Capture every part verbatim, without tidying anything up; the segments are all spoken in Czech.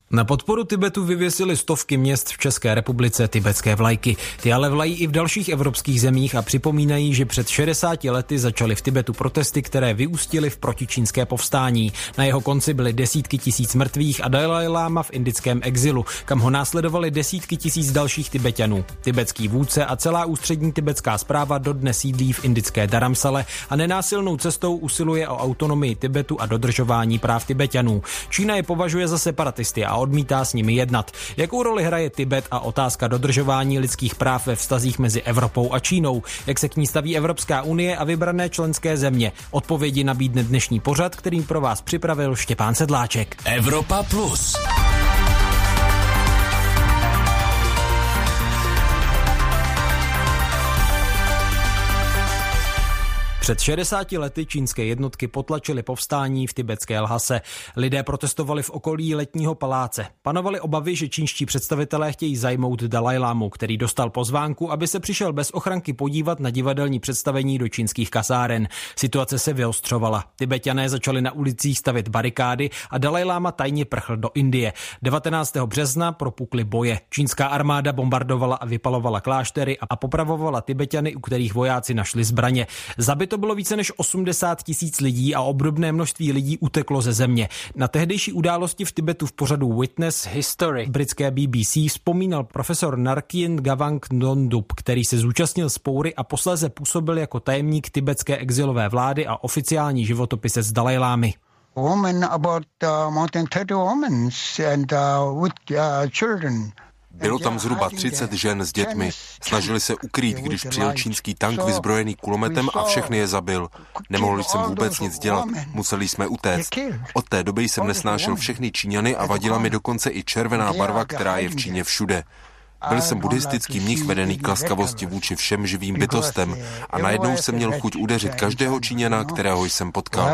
Na podporu Tibetu vyvěsily stovky měst v České republice tibetské vlajky. Ty ale vlají i v dalších evropských zemích a připomínají, že před šedesáti lety začaly v Tibetu protesty, které vyústily v protičínské povstání. Na jeho konci byly desítky tisíc mrtvých a Dalaj Láma v indickém exilu, kam ho následovali desítky tisíc dalších Tibeťanů. Tibetský vůdce a celá ústřední tibetská správa dodnes sídlí v indické Dharamsale a nenásilnou cestou usiluje o autonomii Tibetu a dodržování práv Tibeťanů. Čína je považuje za separatisty a odmítá s nimi jednat. Jakou roli hraje Tibet a otázka dodržování lidských práv ve vztazích mezi Evropou a Čínou? Jak se k ní staví Evropská unie a vybrané členské země? Odpovědi nabídne dnešní pořad, kterým pro vás připravil Štěpán Sedláček. Evropa Plus. Před šedesáti lety čínské jednotky potlačily povstání v tibetské Lhase. Lidé protestovali v okolí letního paláce. Panovaly obavy, že čínští představitelé chtějí zajmout Dalajlámu, který dostal pozvánku, aby se přišel bez ochranky podívat na divadelní představení do čínských kasáren. Situace se vyostřovala. Tibeťané začali na ulicích stavět barikády a Dalajláma tajně prchl do Indie. devatenáctého března propukly boje. Čínská armáda bombardovala a vypalovala kláštery a popravovala Tibeťany, u kterých vojáci našli zbraně. Zabito bylo více než osmdesát tisíc lidí a obdobné množství lidí uteklo ze země. Na tehdejší události v Tibetu v pořadu Witness History britské B B C vzpomínal profesor Narkien Ngawang Nondup, který se zúčastnil vzpoury a posléze působil jako tajemník tibetské exilové vlády a oficiální životopisec Dalajlámy. Women about uh, more than thirty women and uh, with uh, children. Bylo tam zhruba třicet žen s dětmi. Snažili se ukrýt, když přijel čínský tank vyzbrojený kulometem a všechny je zabil. Nemohli jsem vůbec nic dělat, museli jsme utéct. Od té doby jsem nesnášel všechny Číňany a vadila mi dokonce i červená barva, která je v Číně všude. Byl jsem buddhistický mnich vedený k laskavosti vůči všem živým bytostem a najednou jsem měl chuť udeřit každého Číňana, kterého jsem potkal.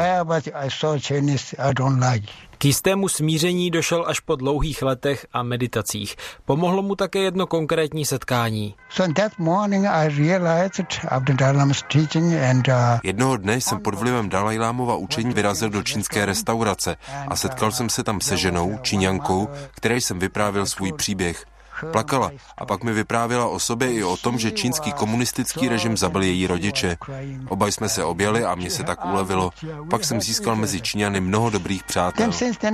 K jistému smíření došel až po dlouhých letech a meditacích. Pomohlo mu také jedno konkrétní setkání. Jednoho dne jsem pod vlivem Dalajlámova učení vyrazil do čínské restaurace a setkal jsem se tam se ženou, Číňankou, které jsem vyprávěl svůj příběh. Plakala a pak mi vyprávěla o sobě i o tom, že čínský komunistický režim zabil její rodiče. Obaj jsme se objali a mně se tak ulevilo. Pak jsem získal mezi Číňany mnoho dobrých přátel.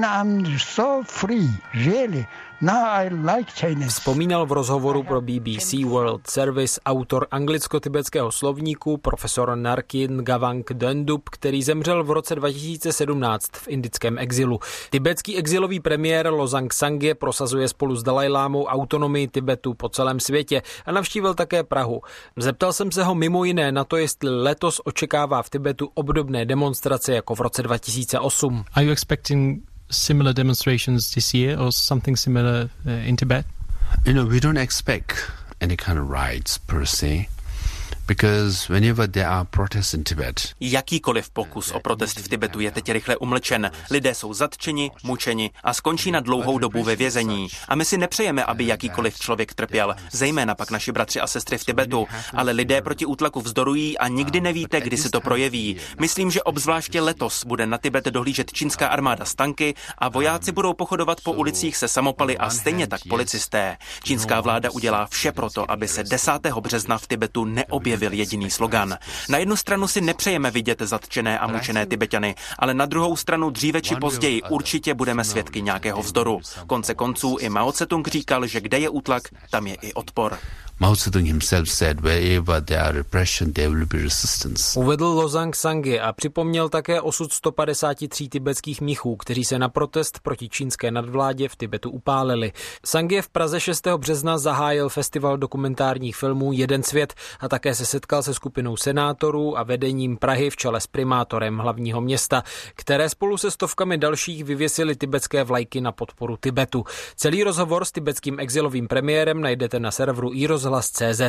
Vzpomínal v rozhovoru pro B B C World Service autor anglicko-tibetského slovníku profesor Narkien Ngawang Nondup, který zemřel v roce dva tisíce sedmnáct v indickém exilu. Tibetský exilový premiér Losang Sangye prosazuje spolu s Dalajlámou autonomii Tibetu po celém světě a navštívil také Prahu. Zeptal jsem se ho mimo jiné na to, jestli letos očekává v Tibetu obdobné demonstrace jako v roce dva tisíce osm. Are you expecting similar demonstrations this year or something similar uh, in Tibet? You know, we don't expect any kind of riots per se. Because whenever there are protests in Tibet, jakýkoliv pokus o protest v Tibetu je teď rychle umlčen. Lidé jsou zatčeni, mučeni a skončí na dlouhou dobu ve vězení. A my si nepřejeme, aby jakýkoliv člověk trpěl, zejména pak naši bratři a sestry v Tibetu. Ale lidé proti útlaku vzdorují a nikdy nevíte, kdy se to projeví. Myslím, že obzvláště letos bude na Tibet dohlížet čínská armáda s tanky a vojáci budou pochodovat po ulicích se samopaly a stejně tak policisté. Čínská vláda udělá vše proto, aby se desátého března v Tibetu neobjevil byl jediný slogan. Na jednu stranu si nepřejeme vidět zatčené a mučené Tibeťany, ale na druhou stranu dříve či později určitě budeme svědky nějakého vzdoru. Konce konců i Mao Tse-tung říkal, že kde je útlak, tam je i odpor. Mao Tse-tung himself said, wherever there are repression, there will be resistance. Uvedl Losang Sangye a připomněl také osud sto padesáti tří tibetských mnichů, kteří se na protest proti čínské nadvládě v Tibetu upálili. Sangye v Praze šestého března zahájil festival dokumentárních filmů Jeden svět a také se setkal se skupinou senátorů a vedením Prahy v čele s primátorem hlavního města, které spolu se stovkami dalších vyvěsili tibetské vlajky na podporu Tibetu. Celý rozhovor s tibetským exilovým premiérem najdete na serveru i rozhlas tečka cé zet.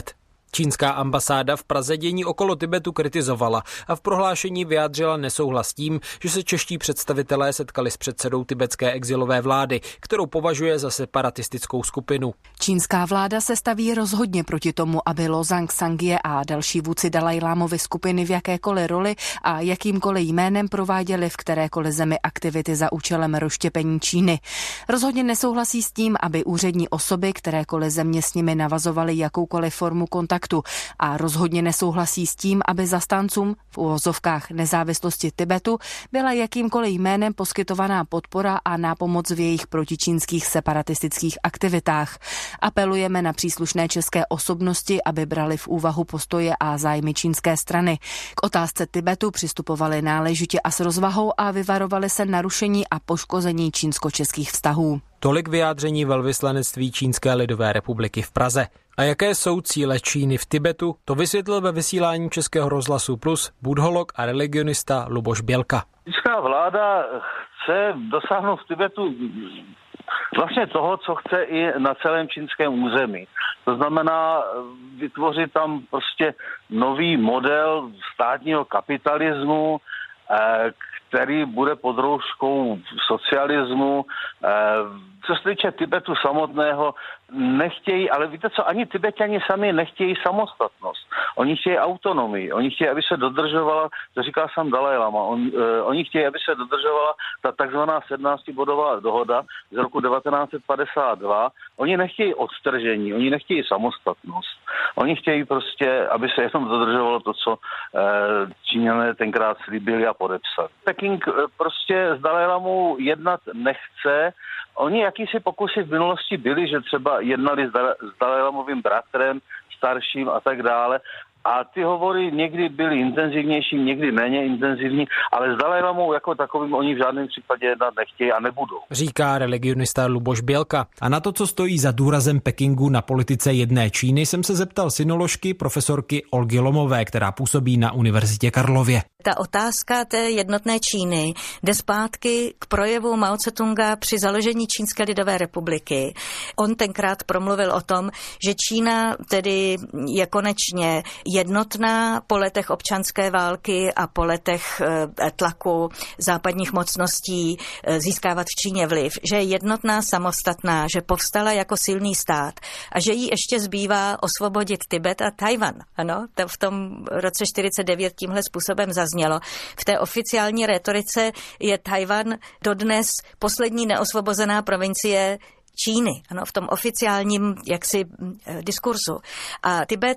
Čínská ambasáda v Praze dění okolo Tibetu kritizovala a v prohlášení vyjádřila nesouhlas s tím, že se čeští představitelé setkali s předsedou tibetské exilové vlády, kterou považuje za separatistickou skupinu. Čínská vláda se staví rozhodně proti tomu, aby Losang Sangye a další vůdci Dalajlámovy skupiny v jakékoliv roli a jakýmkoliv jménem prováděli v kterékoliv zemi aktivity za účelem rozštěpení Číny. Rozhodně nesouhlasí s tím, aby úřední osoby kterékoliv země s nimi navazovaly jakoukoliv formu kontaktu a rozhodně nesouhlasí s tím, aby zastáncům v uvozovkách nezávislosti Tibetu byla jakýmkoliv jménem poskytovaná podpora a nápomoc v jejich protičínských separatistických aktivitách. Apelujeme na příslušné české osobnosti, aby brali v úvahu postoje a zájmy čínské strany. K otázce Tibetu přistupovali náležitě a s rozvahou a vyvarovali se narušení a poškození čínsko-českých vztahů. Tolik vyjádření velvyslanectví Čínské lidové republiky v Praze. A jaké jsou cíle Číny v Tibetu, to vysvětlil ve vysílání Českého rozhlasu Plus buddholog a religionista Luboš Bělka. Čínská vláda chce dosáhnout v Tibetu vlastně toho, co chce i na celém čínském území. To znamená vytvořit tam prostě nový model státního kapitalismu, který bude pod rouškou socialismu. Co se týče Tibetu samotného, nechtějí, ale víte co, ani Tibetani sami nechtějí samostatnost. Oni chtějí autonomii, oni chtějí, aby se dodržovala, to říká sám Dalaj Lama, on, uh, oni chtějí, aby se dodržovala ta takzvaná sedmnáctibodová dohoda z roku devatenáct set padesát dva. Oni nechtějí odstržení, oni nechtějí samostatnost. Oni chtějí prostě, aby se jenom dodržovalo to, co uh, Číňané tenkrát slíbili a podepsali. Peking uh, prostě s Dalaj Lamou jednat nechce. Oni jakýsi pokusy v minulosti byli, že třeba jednali s, Dal- s Dalajlamovým bratrem, starším a tak dále. A ty hovory někdy byly intenzivnější, někdy méně intenzivní, ale s Dalajlamou jako takovým oni v žádném případě jednat nechtějí a nebudou. Říká religionista Luboš Bělka. A na to, co stojí za důrazem Pekingu na politice jedné Číny, jsem se zeptal synoložky profesorky Olgy Lomové, která působí na Univerzitě Karlově. Ta otázka té jednotné Číny jde zpátky k projevu Mao Tse-tunga při založení Čínské lidové republiky. On tenkrát promluvil o tom, že Čína tedy je konečně jednotná po letech občanské války a po letech tlaku západních mocností získávat v Číně vliv, že je jednotná, samostatná, že povstala jako silný stát a že jí ještě zbývá osvobodit Tibet a Tajvan. Ano, to v tom roce čtyřicet devět tímhle způsobem zaznělo. V té oficiální rétorice je Tajvan dodnes poslední neosvobozená provincie Číny, ano, v tom oficiálním jaksi diskurzu. A Tibet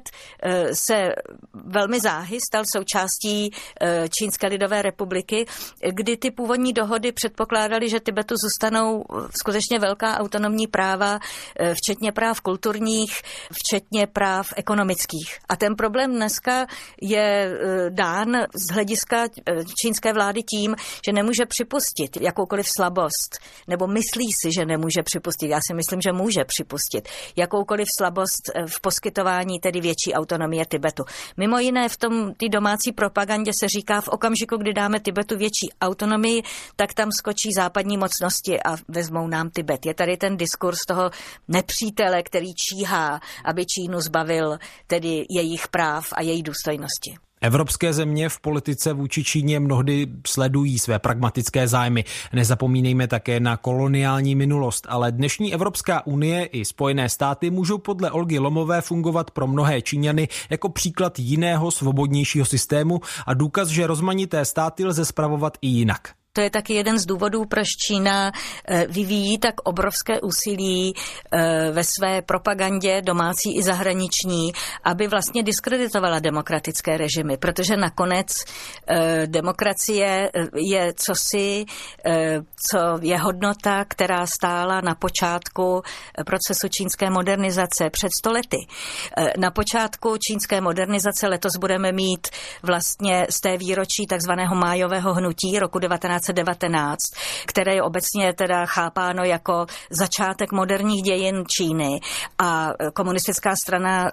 se velmi záhy stal součástí Čínské lidové republiky, kdy ty původní dohody předpokládaly, že Tibetu zůstanou skutečně velká autonomní práva, včetně práv kulturních, včetně práv ekonomických. A ten problém dneska je dán z hlediska čínské vlády tím, že nemůže připustit jakoukoliv slabost, nebo myslí si, že nemůže připustit. Já si myslím, že může připustit jakoukoliv slabost v poskytování tedy větší autonomie Tibetu. Mimo jiné v tom té domácí propagandě se říká, v okamžiku, kdy dáme Tibetu větší autonomii, tak tam skočí západní mocnosti a vezmou nám Tibet. Je tady ten diskurs toho nepřítele, který číhá, aby Čínu zbavil tedy jejich práv a její důstojnosti. Evropské země v politice vůči Číně mnohdy sledují své pragmatické zájmy. Nezapomínejme také na koloniální minulost, ale dnešní Evropská unie i Spojené státy můžou podle Olgy Lomové fungovat pro mnohé Číňany jako příklad jiného svobodnějšího systému a důkaz, že rozmanité státy lze spravovat i jinak. To je taky jeden z důvodů, proč Čína vyvíjí tak obrovské úsilí ve své propagandě domácí i zahraniční, aby vlastně diskreditovala demokratické režimy, protože nakonec demokracie je cosi, co je hodnota, která stála na počátku procesu čínské modernizace před sto lety. Na počátku čínské modernizace letos budeme mít vlastně z té výročí takzvaného májového hnutí roku devatenáct roce devatenáct, které je obecně teda chápáno jako začátek moderních dějin Číny, a komunistická strana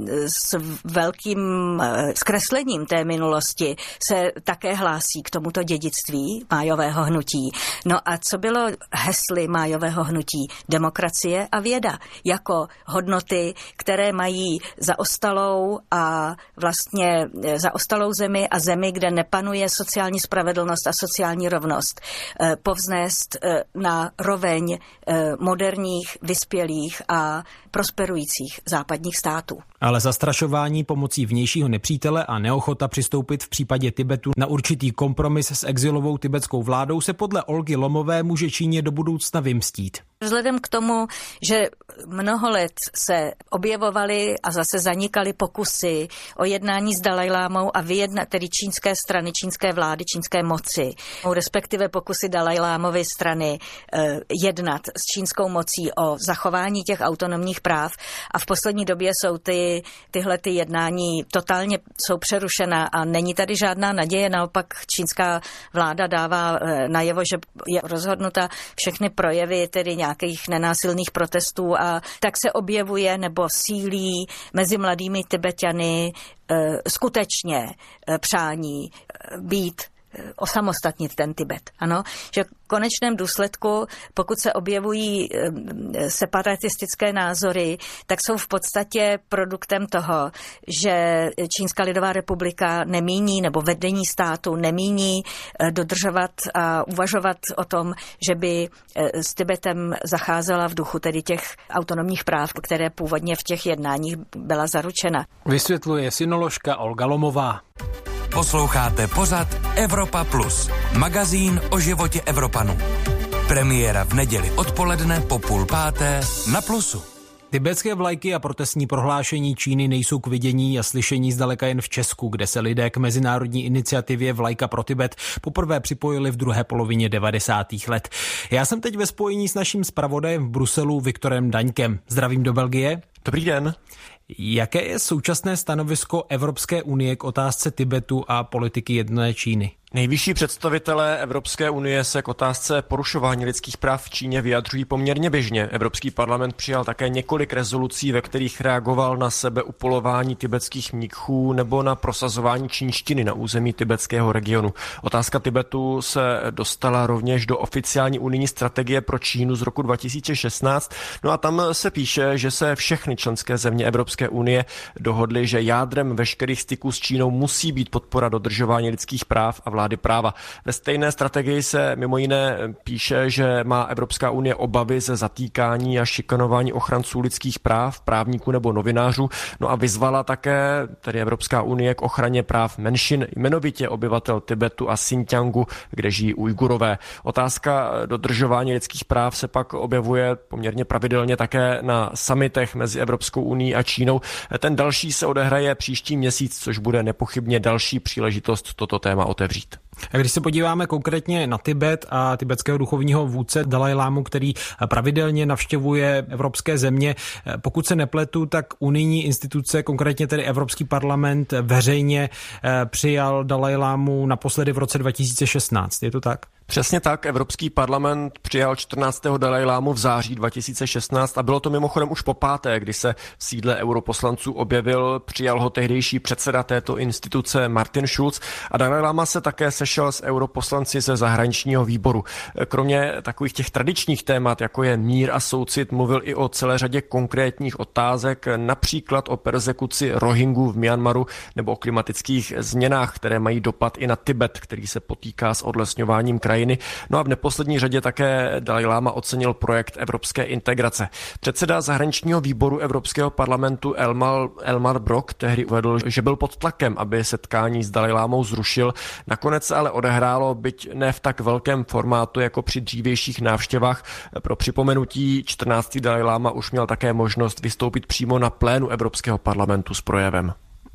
s velkým zkreslením té minulosti se také hlásí k tomuto dědictví májového hnutí. No a co bylo hesly májového hnutí? Demokracie a věda jako hodnoty, které mají zaostalou a vlastně zaostalou zemi a zemi, kde nepanuje sociální spravedlnost a sociální rovnost, povznést na roveň moderních, vyspělých a prosperujících západních států. Ale zastrašování pomocí vnějšího nepřítele a neochota přistoupit v případě Tibetu na určitý kompromis s exilovou tibetskou vládou se podle Olgy Lomové může Číně do budoucna vymstít. Vzhledem k tomu, že mnoho let se objevovaly a zase zanikaly pokusy o jednání s Dalajlámou a vyjednat, tedy čínské strany, čínské vlády, čínské moci, respektive pokusy Dalajlámovy strany eh, jednat s čínskou mocí o zachování těch autonomních práv, a v poslední době jsou ty, tyhle ty jednání totálně jsou přerušena a není tady žádná naděje, naopak čínská vláda dává eh, najevo, že je rozhodnuta všechny projevy, tedy nějakých nenásilných protestů, a tak se objevuje nebo sílí mezi mladými Tibeťany e, skutečně e, přání e, být osamostatnit ten Tibet. Ano, že v konečném důsledku, pokud se objevují separatistické názory, tak jsou v podstatě produktem toho, že Čínská lidová republika nemíní, nebo vedení státu nemíní dodržovat a uvažovat o tom, že by s Tibetem zacházela v duchu tedy těch autonomních práv, které původně v těch jednáních byla zaručena. Vysvětluje synoložka Olga Lomová. Posloucháte pořad Evropa Plus, magazín o životě Evropanů. Premiéra v neděli odpoledne po půl páté na Plusu. Tibetské vlajky a protestní prohlášení Číny nejsou k vidění a slyšení zdaleka jen v Česku, kde se lidé k mezinárodní iniciativě Vlajka pro Tibet poprvé připojili v druhé polovině devadesátých let. Já jsem teď ve spojení s naším zpravodajem v Bruselu Viktorem Daňkem. Zdravím do Belgie. Dobrý den. Jaké je současné stanovisko Evropské unie k otázce Tibetu a politiky jedné Číny? Nejvyšší představitelé Evropské unie se k otázce porušování lidských práv v Číně vyjadřují poměrně běžně. Evropský parlament přijal také několik rezolucí, ve kterých reagoval na sebeupolování tibetských mnichů nebo na prosazování čínštiny na území tibetského regionu. Otázka Tibetu se dostala rovněž do oficiální unijní strategie pro Čínu z roku dva tisíce šestnáct. No a tam se píše, že se všechny členské země Evropské unie dohodly, že jádrem veškerých styků s Čínou musí být podpora dodržování lidských práv a vlády práva. Ve stejné strategii se mimo jiné píše, že má Evropská unie obavy ze zatýkání a šikanování ochranců lidských práv, právníků nebo novinářů, no a vyzvala také tedy Evropská unie k ochraně práv menšin, jmenovitě obyvatel Tibetu a Xinjiangu, kde žijí Ujgurové. Otázka dodržování lidských práv se pak objevuje poměrně pravidelně také na summitech mezi Evropskou unií a Čínou. Ten další se odehraje příští měsíc, což bude nepochybně další příležitost toto téma otevřít. A když se podíváme konkrétně na Tibet a tibetského duchovního vůdce Dalajlámu, který pravidelně navštěvuje evropské země, pokud se nepletu, tak unijní instituce, konkrétně tedy Evropský parlament, veřejně přijal Dalajlámu naposledy v roce dva tisíce šestnáct. Je to tak? Přesně tak, Evropský parlament přijal čtrnáctého Dalajlámu v září dva tisíce šestnáct a bylo to mimochodem už po páté, kdy se v sídle europoslanců objevil, přijal ho tehdejší předseda této instituce Martin Schulz a Dalajláma se také sešel s europoslanci ze zahraničního výboru. Kromě takových těch tradičních témat, jako je mír a soucit, mluvil i o celé řadě konkrétních otázek, například o perzekuci Rohingů v Myanmaru nebo o klimatických změnách, které mají dopad i na Tibet, který se potýká s odlesňováním krajiny. No a v neposlední řadě také Dalajláma ocenil projekt evropské integrace. Předseda zahraničního výboru Evropského parlamentu Elmar, Elmar Brok tehdy uvedl, že byl pod tlakem, aby setkání s Dalajlámou zrušil. Nakonec se ale odehrálo, byť ne v tak velkém formátu jako při dřívějších návštěvách. Pro připomenutí čtrnáctý Dalajláma už měl také možnost vystoupit přímo na plénu Evropského parlamentu s projevem.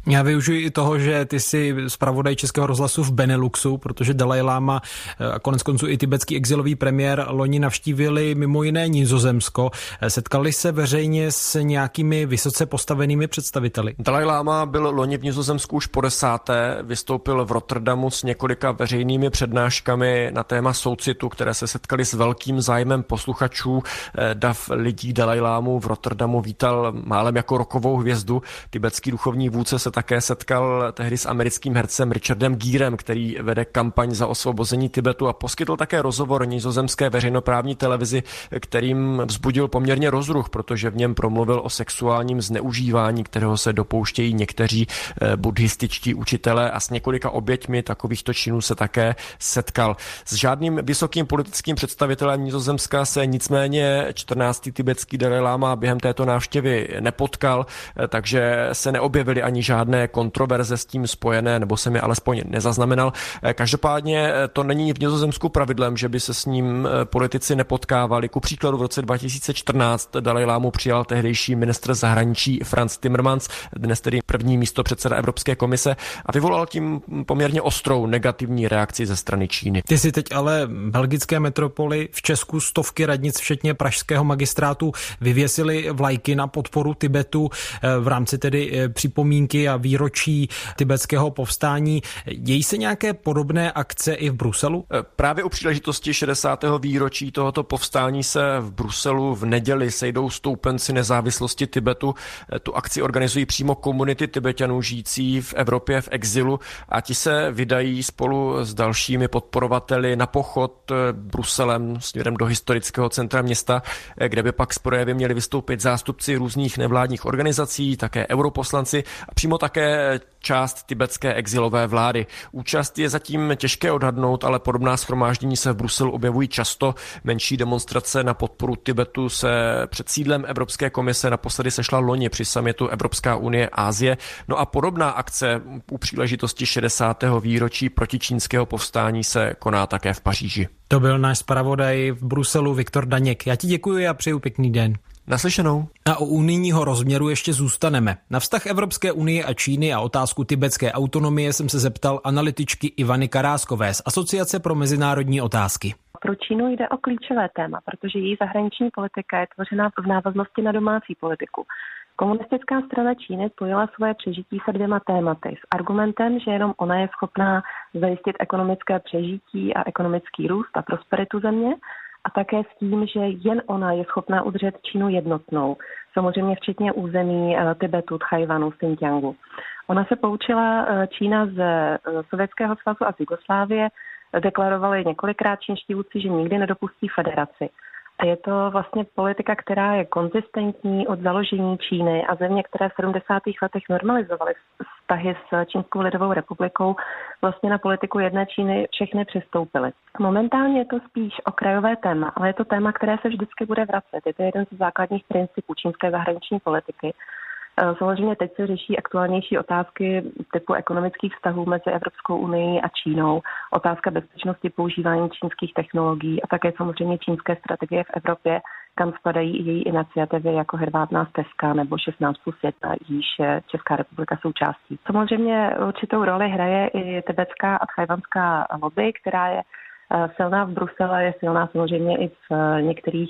Já využiju i toho, že ty jsi zpravodaj Českého rozhlasu v Beneluxu, protože Dalaj Lama a konec konců i tibetský exilový premiér loni navštívili mimo jiné Nizozemsko. Setkali se veřejně s nějakými vysoce postavenými představiteli? Dalaj Lama byl loni v Nizozemsku už po desáté, vystoupil v Rotterdamu s několika veřejnými přednáškami na téma soucitu, které se setkali s velkým zájmem posluchačů. Dav lidí Dalaj Lámu v Rotterdamu vítal málem jako rokovou hvězdu. Tibetský duchovní vůdce se také setkal tehdy s americkým hercem Richardem Gírem, který vede kampaň za osvobození Tibetu a poskytl také rozhovor nizozemské veřejnoprávní televizi, kterým vzbudil poměrně rozruch, protože v něm promluvil o sexuálním zneužívání, kterého se dopouštějí někteří buddhističtí učitelé, a s několika oběťmi takovýchto činů se také setkal. S žádným vysokým politickým představitelem Nizozemska se nicméně čtrnáctý tibetský Dalaj Lama během této návštěvy nepotkal, takže se neobjevily ani žádné kontroverze s tím spojené, nebo jsem je alespoň nezaznamenal. Každopádně to není v Nizozemsku pravidlem, že by se s ním politici nepotkávali. Ku příkladu v roce dva tisíce čtrnáct Dalaj Lámu přijal tehdejší ministr zahraničí Frans Timmermans, dnes tedy první místopředseda Evropské komise, a vyvolal tím poměrně ostrou negativní reakci ze strany Číny. Ty si teď ale belgické metropoli v Česku stovky radnic, včetně pražského magistrátu, vyvěsili vlajky na podporu Tibetu v rámci tedy připomínky a výročí tibetského povstání. Dějí se nějaké podobné akce i v Bruselu? Právě u příležitosti šedesátého výročí tohoto povstání se v Bruselu v neděli sejdou stoupenci nezávislosti Tibetu. Tu akci organizují přímo komunity Tibeťanů žijící v Evropě v exilu a ti se vydají spolu s dalšími podporovateli na pochod Bruselem směrem do historického centra města, kde by pak s projevy měli vystoupit zástupci různých nevládních organizací, také europoslanci a přímo také část tibetské exilové vlády. Účast je zatím těžké odhadnout, ale podobná shromáždění se v Bruselu objevují často. Menší demonstrace na podporu Tibetu se před sídlem Evropské komise naposledy sešla loni při summitu Evropská unie Asie. No a podobná akce u příležitosti šedesátého výročí protičínského povstání se koná také v Paříži. To byl náš zpravodaj v Bruselu Viktor Daněk. Já ti děkuji a přeju pěkný den. Naslyšenou. A u unijního rozměru ještě zůstaneme. Na vztah Evropské unie a Číny a otázku tibetské autonomie jsem se zeptal analytičky Ivany Karáskové z Asociace pro mezinárodní otázky. Pro Čínu jde o klíčové téma, protože její zahraniční politika je tvořena v návaznosti na domácí politiku. Komunistická strana Číny spojila svoje přežití se dvěma tématy s argumentem, že jenom ona je schopná zajistit ekonomické přežití a ekonomický růst a prosperitu země, a také s tím, že jen ona je schopná udržet Čínu jednotnou, samozřejmě včetně území Tibetu, Tchajvanu, Xinjiangu. Ona se poučila, Čína z Sovětského svazu a z Jugoslávie, deklarovali několikrát čínští vůdci, že nikdy nedopustí federaci. A je to vlastně politika, která je konzistentní od založení Číny a země, které v sedmdesátých letech normalizovaly vztahy s Čínskou lidovou republikou, vlastně na politiku jedné Číny všechny přistoupily. Momentálně je to spíš okrajové téma, ale je to téma, které se vždycky bude vracet. Je to jeden z základních principů čínské zahraniční politiky. Samozřejmě teď se řeší aktuálnější otázky typu ekonomických vztahů mezi Evropskou unii a Čínou, otázka bezpečnosti používání čínských technologií a také samozřejmě čínské strategie v Evropě, kam spadají i její iniciativy jako Hedvábná stezka nebo šestnáct plus jedna, již Česká republika součástí. Samozřejmě určitou roli hraje i tibetská a tchajwanská lobby, která je silná v Bruselu, je silná samozřejmě i v některých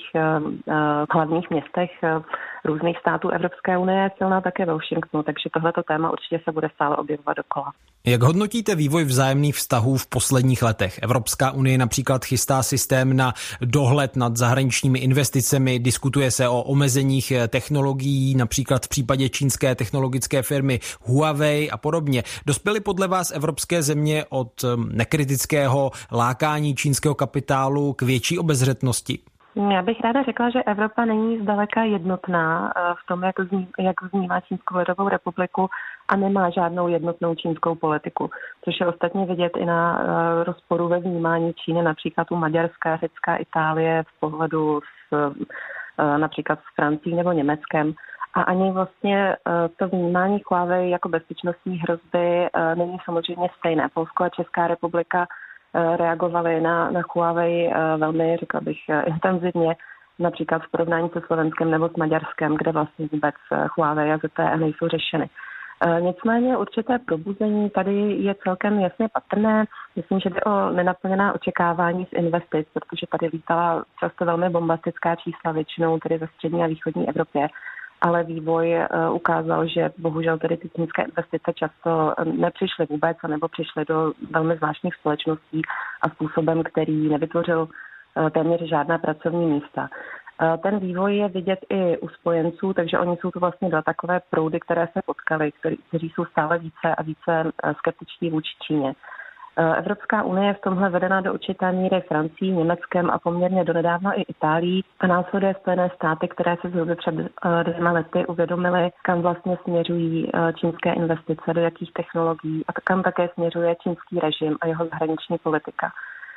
hlavních městech různých států Evropské unie, je silná také ve Washingtonu, takže tohleto téma určitě se bude stále objevovat dokola. Jak hodnotíte vývoj vzájemných vztahů v posledních letech? Evropská unie například chystá systém na dohled nad zahraničními investicemi, diskutuje se o omezeních technologií, například v případě čínské technologické firmy Huawei a podobně. Dospěly podle vás evropské země od nekritického lákání čínského kapitálu k větší obezřetnosti? Já bych ráda řekla, že Evropa není zdaleka jednotná v tom, jak, zní, jak vnímá Čínskou lidovou republiku a nemá žádnou jednotnou čínskou politiku, což je ostatně vidět i na rozporu ve vnímání Číny, například u Maďarska, Řecka, Itálie v pohledu s, například s Francií nebo Německem. A ani vlastně to vnímání Huawei jako bezpečnostní hrozby není samozřejmě stejné. Polsko a Česká republika reagovali na, na Huawei velmi, řekla bych, intenzivně, například v porovnání se Slovenskem nebo s Maďarskem, kde vlastně vůbec Huawei a Z T E nejsou řešeny. Nicméně určité probuzení tady je celkem jasně patrné. Myslím, že jde o nenaplněná očekávání z investic, protože tady lítala často velmi bombastická čísla, většinou tedy ve střední a východní Evropě. Ale vývoj ukázal, že bohužel tedy ty čínské investice často nepřišly vůbec, anebo přišly do velmi zvláštních společností a způsobem, který nevytvořil téměř žádná pracovní místa. Ten vývoj je vidět i u spojenců, takže oni jsou tu vlastně dva takové proudy, které se potkaly, který, kteří jsou stále více a více skeptičtí vůči Číně. Evropská unie je v tomhle vedena do určité míry Francií, Německem a poměrně donedávna i Itálií. A následuje Spojené státy, které se zhruba před dvěma lety uvědomily, kam vlastně směřují čínské investice, do jakých technologií a kam také směřuje čínský režim a jeho zahraniční politika.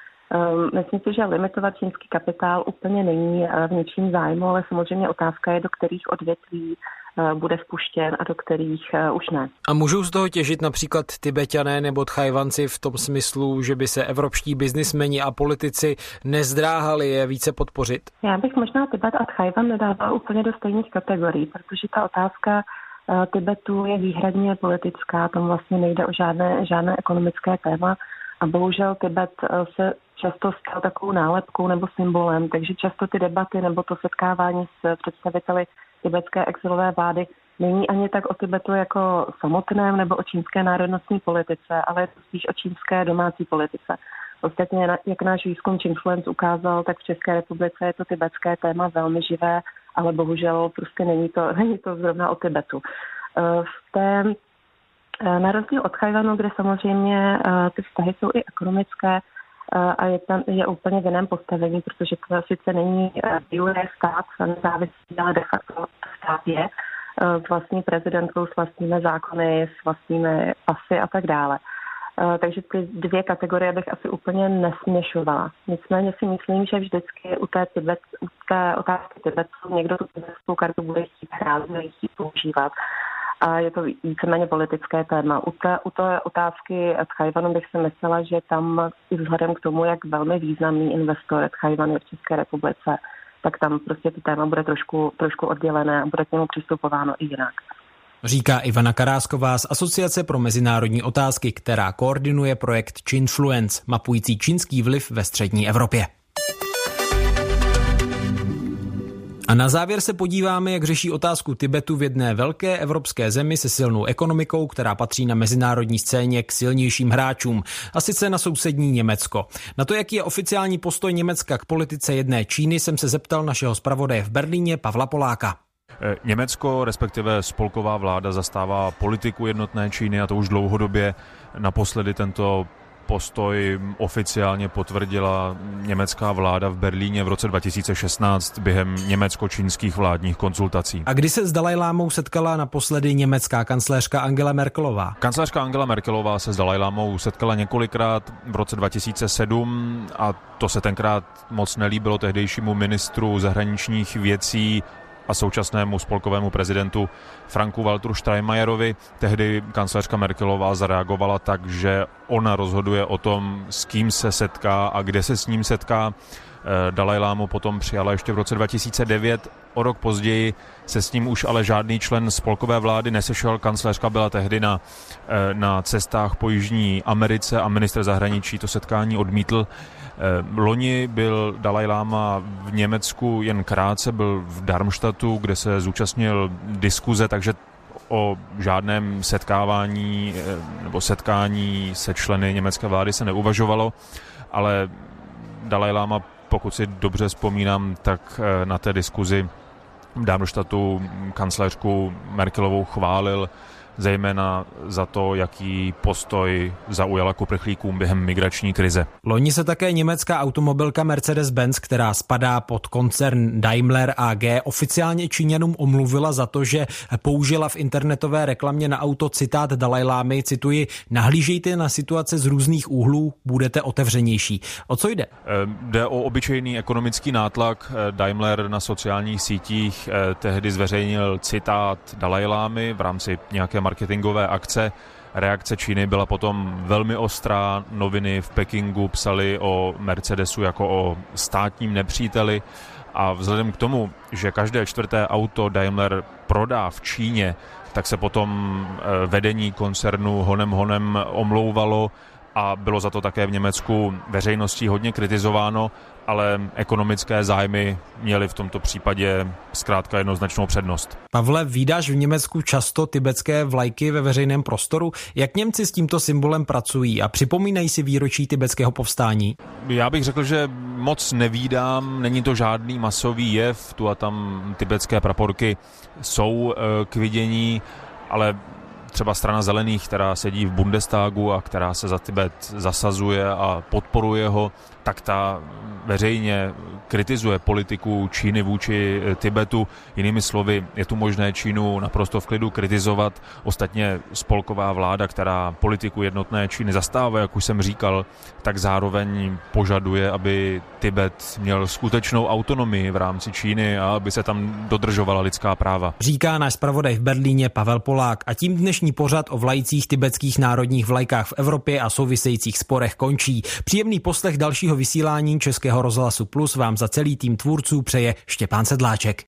Myslím si, že limitovat čínský kapitál úplně není v něčím zájmu, ale samozřejmě otázka je, do kterých odvětví bude vpuštěn a do kterých už ne. A můžou z toho těžit například Tibetané nebo Tchajwanci v tom smyslu, že by se evropští biznismeni a politici nezdráhali je více podpořit? Já bych možná Tibet a Tchajwan nedával úplně do stejných kategorií, protože ta otázka Tibetu je výhradně politická, tam vlastně nejde o žádné, žádné ekonomické téma. A bohužel Tibet se často stal takovou nálepkou nebo symbolem, takže často ty debaty nebo to setkávání s představiteli tibetské exilové vlády není ani tak o Tibetu jako samotném nebo o čínské národnostní politice, ale je to spíš o čínské domácí politice. Ostatně, jak náš výzkum Chinfluence ukázal, tak v České republice je to tibetské téma velmi živé, ale bohužel prostě není to, není to zrovna o Tibetu. V té Na rozdíl od Tchajwanu, kde samozřejmě ty vztahy jsou i ekonomické a je, tam, je úplně v jiném postavení, protože to sice není jure stát, nezávislý, ale de facto stát je s vlastní prezidentkou, s vlastními zákony, s vlastními pasy a tak dále. Takže ty dvě kategorie bych asi úplně nesměšovala. Nicméně si myslím, že vždycky u té, Tibet, u té otázky Tibetu někdo tu tibetskou kartu bude chtít hrát, bude chtít používat. A je to víceméně politické téma. U té, u té otázky Tchajwanu bych si myslela, že tam i vzhledem k tomu, jak velmi významný investor Tchajwan je v České republice, tak tam prostě to téma bude trošku, trošku oddělené a bude k němu přistupováno i jinak. Říká Ivana Karásková z Asociace pro mezinárodní otázky, která koordinuje projekt Chinfluence, mapující čínský vliv ve střední Evropě. A na závěr se podíváme, jak řeší otázku Tibetu v jedné velké evropské zemi se silnou ekonomikou, která patří na mezinárodní scéně k silnějším hráčům, a sice na sousední Německo. Na to, jaký je oficiální postoj Německa k politice jedné Číny, jsem se zeptal našeho zpravodaje v Berlíně Pavla Poláka. Německo, respektive spolková vláda, zastává politiku jednotné Číny, a to už dlouhodobě. Naposledy tento postoj oficiálně potvrdila německá vláda v Berlíně v roce dva tisíce šestnáct během německo-čínských vládních konzultací. A kdy se s Dalajlámou setkala naposledy německá kancléřka Angela Merkelová? Kancléřka Angela Merkelová se s Dalajlámou setkala několikrát v roce dva tisíce sedm a to se tenkrát moc nelíbilo tehdejšímu ministru zahraničních věcí a současnému spolkovému prezidentu Franku Walteru Steinmeierovi. Tehdy kancléřka Merkelová zareagovala tak, že ona rozhoduje o tom, s kým se setká a kde se s ním setká. Dalajlámu potom přijala ještě v roce dva tisíce devět. O rok později se s ním už ale žádný člen spolkové vlády nesešel. Kancléřka byla tehdy na, na cestách po Jižní Americe a ministr zahraničí to setkání odmítl. Loni byl Dalajláma v Německu jen krátce, byl v Darmstadtu, kde se zúčastnil diskuze, takže o žádném setkávání nebo setkání se členy německé vlády se neuvažovalo, ale Dalajláma, pokud si dobře vzpomínám, tak na té diskuzi v Darmstadtu kancléřku Merkelovou chválil, zejména za to, jaký postoj zaujala k uprchlíkům během migrační krize. Loni se také německá automobilka Mercedes-Benz, která spadá pod koncern Daimler A G, oficiálně Číňanům omluvila za to, že použila v internetové reklamě na auto citát Dalajlámy, cituji: nahlížejte na situace z různých úhlů, budete otevřenější. O co jde? Jde o obyčejný ekonomický nátlak. Daimler na sociálních sítích tehdy zveřejnil citát Dalajlámy v rámci nějaké marketingové akce. Reakce Číny byla potom velmi ostrá. Noviny v Pekingu psaly o Mercedesu jako o státním nepříteli A vzhledem k tomu, že každé čtvrté auto Daimler prodá v Číně, tak se potom vedení koncernu honem honem omlouvalo a bylo za to také v Německu veřejností hodně kritizováno, ale ekonomické zájmy měly v tomto případě zkrátka jednoznačnou přednost. Pavle, vídáš v Německu často tibetské vlajky ve veřejném prostoru? Jak Němci s tímto symbolem pracují a připomínají si výročí tibetského povstání? Já bych řekl, že moc nevídám, není to žádný masový jev, tu a tam tibetské praporky jsou k vidění, ale třeba strana zelených, která sedí v Bundestagu a která se za Tibet zasazuje a podporuje ho, tak ta veřejně kritizuje politiku Číny vůči Tibetu. Jinými slovy, je tu možné Čínu naprosto v klidu kritizovat. Ostatně spolková vláda, která politiku jednotné Číny zastává, jak už jsem říkal, tak zároveň požaduje, aby Tibet měl skutečnou autonomii v rámci Číny a aby se tam dodržovala lidská práva. Říká náš zpravodaj v Berlíně Pavel Polák. A tím dnešní pořad o vlajcích tibetských národních vlajkách v Evropě a souvisejících sporech končí. Příjemný poslech dalšího vysílání Českého rozhlasu Plus vám za celý tým tvůrců přeje Štěpán Sedláček.